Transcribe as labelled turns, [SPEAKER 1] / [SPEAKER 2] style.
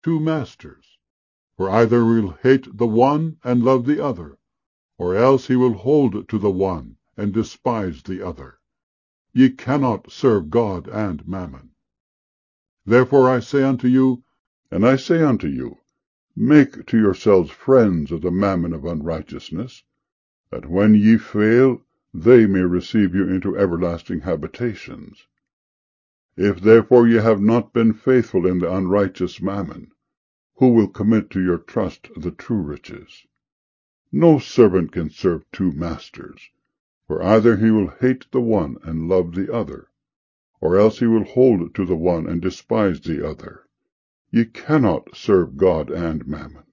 [SPEAKER 1] two masters. For either he will hate the one and love the other, or else he will hold to the one and despise the other. Ye cannot serve God and mammon. Therefore I say unto you, make to yourselves friends of the mammon of unrighteousness, that when ye fail, they may receive you into everlasting habitations. If therefore ye have not been faithful in the unrighteous mammon, who will commit to your trust the true riches? No servant can serve two masters, for either he will hate the one and love the other, or else he will hold to the one and despise the other. Ye cannot serve God and mammon.